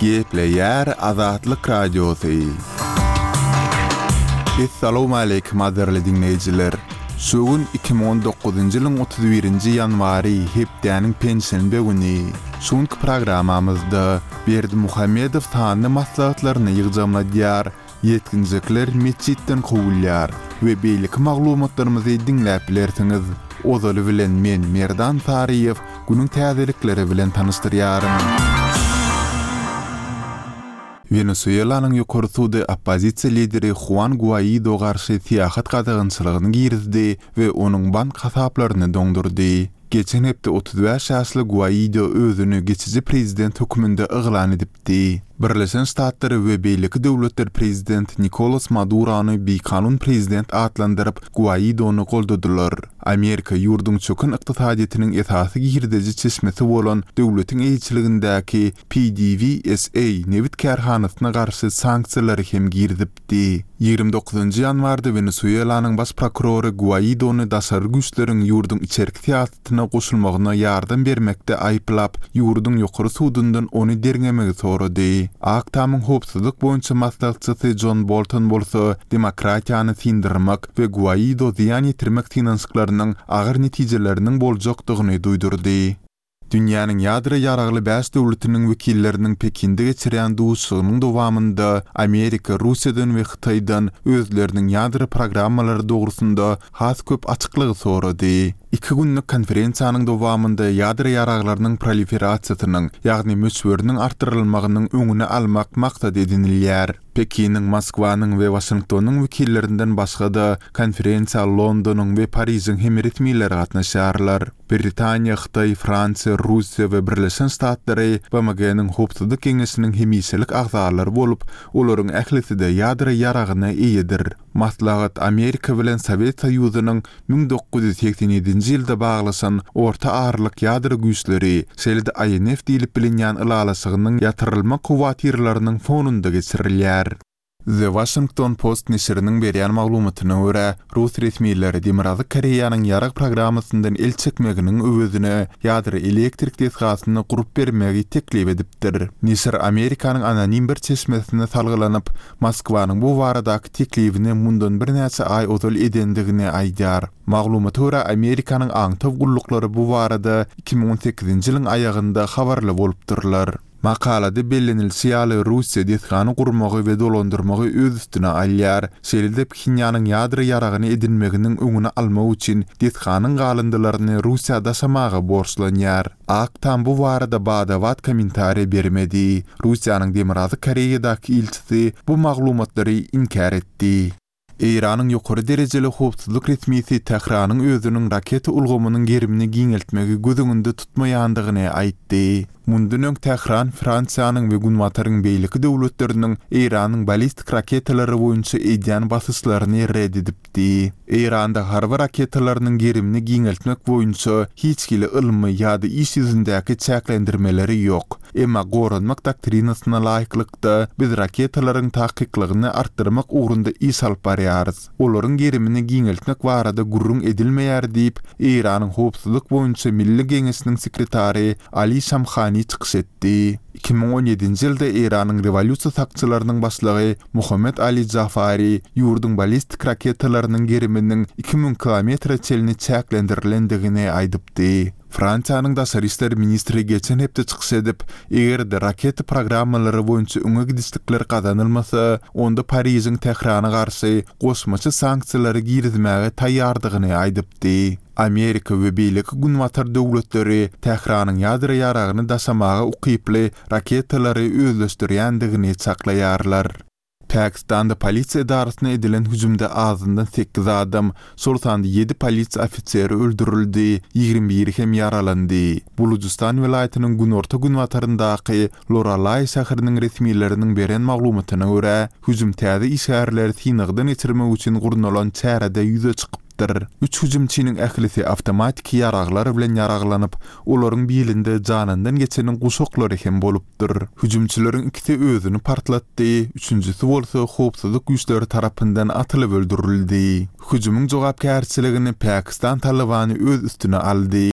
Gepleyer Azatlyk Radiosu. Assalamu alaykum aderli dinleyijiler. Şugun 2019-njy ýylyň 31-nji ýanwary hepdeniň pensiýany güni. Şuňky programamyzda Berdi Muhammedow sany maslahatlaryny ýygjamladýar, ýetginjekler meçitten gowulýar we beýlik maglumatlarymyzy dinläp bilersiňiz. Ozaly bilen men Merdan Tariýew günüň täzelikleri bilen tanışdyrýarym. Venezuela'nın ýokary suda oppozisiýa lideri Juan Guaido garşy siýasat gadagynçylygyny girdi we onuň bank hasaplaryny doňdurdy. Geçen hepde 35 ýaşly Guaido özüni geçici prezident höküminde yglan edipdi. Birleşen Ştatlar we beýleki döwletler prezident Nicolas Maduro'ny bikanun prezident atlandyryp Guaidony goldadylar. Amerika ýurduň çökün ykdysadyetiniň esasy girdici çeşmesi bolan döwletiň eýçiligindäki PDVSA nebit kärhanasyna garşy sanksiýalary hem girdipdi. 29-njy ýanwarda Venezuela'nyň baş prokurory Guaidony daşary güýçleriň ýurduň içerki siýasatyna goşulmagyna ýardam bermekde aýplap, ýurduň ýokary sudundan ony derňemegi sorady. Aktamyň howpsuzlyk boýunça maslahatçysy John Bolton bolsa, demokratiýany sindirmek we Guaido ziýan ýetirmek finansiýalarynyň agyr netijeleriniň boljakdygyny duýdurdy. Dünýäniň ýadra ýaragly 5 döwletiniň wekilleriniň Pekinde geçirýän duşugynyň dowamında Amerika, Russiýadan we Hytaýdan özleriniň ýadra programmalary dogrusynda has köp açyklygy sorady. 2 günlük konferensiýanyň dowamında ýadra ýaraglarynyň proliferasiýasynyň, ýagny möçberiniň artdyrylmagynyň öňüne almak maksat edinilýär. Pekiniň, Moskwanyň we Washingtonyň wekillerinden başga da konferensiýa Londonyň we Pariziň hem resmiýetleri gatnaşýarlar. Britaniýa, Hytaý, Fransiýa, Russiýa we Birleşen Ştatlary BMG-niň howpsuzlyk keňeşiniň hemiselik agzalary bolup, olaryň ählisi de ýadra ýaragyna eýedir. Maslahat Amerika bilen Sowet Soýuzynyň 1987-nji ýylda baglaşan orta ağırlyk ýadra güýçleri, şeýle-de INF diýilip bilinýän ylalasygynyň ýatyrylma kuwatyrlarynyň fonunda geçirilýär. The Washington Post neşriniň berýän maglumatyna görä, Rus resmiýetleri Demokratik Koreýanyň ýarag programmasyndan el çekmeginiň öwüzine ýadra elektrik desgasyny gurup bermegi teklip edipdir. Neşr Amerikanyň anonim bir çeşmesine salgylanyp, Moskwanyň bu baradaky teklibini mundan bir näçe ay ozal edendigini aýdýar. Maglumata görä Amerikanyň aňtaw gullukları bu barada 2018-nji ýylyň aýagynda habarly bolupdyrlar. Makalada bellenilýär Russiýa desgany gurmagy we dolandyrmagy öz üstüne alýar. Şeýle-de Pxenýanyň ýadra ýaragyny edinmeginiň öňüne almak üçin desganyň galyndylaryny Russiýada daşamagy borçlanýar. Aktam bu barada badawat kommentary bermedi. Russiýanyň Demokratik Koreýadaky elçisi bu maglumatlary inkar etdi. Iranyň ýokary derejeli howpsuzlyk resmiýeti Tehranyň özüniň raket ulgamynyň gerimini giňeltmegi gözüňünde tutmaýandygyny aýtdy. Mundan öň Tehran Fransiýanyň we Günwataryň beýleki döwletleriniň Iranyň ballistik raketalary boýunça edýän basyşlaryny red edipdi. Iranda harby raketalarynyň gerimini giňeltmek boýunça hiç kile ylmy ýa-da iş ýüzündäki çäklendirmeleri ýok. Emma goranmak doktrinasyna laýyklykda biz raketalaryň tahkiklygyny artdyrmak ugrunda iş alyp barýarys. Olaryň gerimini giňeltmek barada gurrun edilmeýär diýip Iranyň howpsuzlyk boýunça Milli Geňeşiniň sekretary Ali Shamkhani çıkış etdi. 2017-nji ýylda Iranyň revolýusiýa sakçylarynyň başlygy Muhammed Ali Jafari ýurduň ballistik raketalarynyň geriminiň 2000 kilometr çelini çäklendirilendigi aýdypdy. Fransiýanyň daşary işler ministri geçen hepde çıkış edip, eger-de raket programmalary boýunça öňe gidişlikler gazanylmasa, onda Pariziň Tehrana garşy goşmaçy sanksiýalary girizmäge taýýardygyny aýdypdy. Amerika we beýleki Günwatar döwletleri Tehranyň ýadra ýaragyny daşamaga ukyply raketalary özleşdirýändigini çaklaýarlar. Pakistanda polisiýa idarasyna edilen hüjümde azyndan 8 adam, şoltanda 7 polisiýa ofiseri öldürildi, 21 hem yaralandy. Bulujistan welaýatynyň günorta Günwataryndaky Loralay şäheriniň resmiýetleriniň beren maglumatyna görä, hüjüm täze işgärleri synagdan geçirmek üçin gurnulan çärede ýüze çykyp 3 hüjümçiniň ählisi awtomatik ýaraglar bilen ýaraglanyp, olaryň biýilinde janyndan geçeniň guşoklary hem bolupdyr. Hüjümçileriň ikisi özüni partlatdy, üçüncüsi bolsa howpsuzlyk güýçleri tarapyndan atylyp öldürildi. Hüjümüň jogapkärçiligini Pakistan Talabany öz üstüne aldy.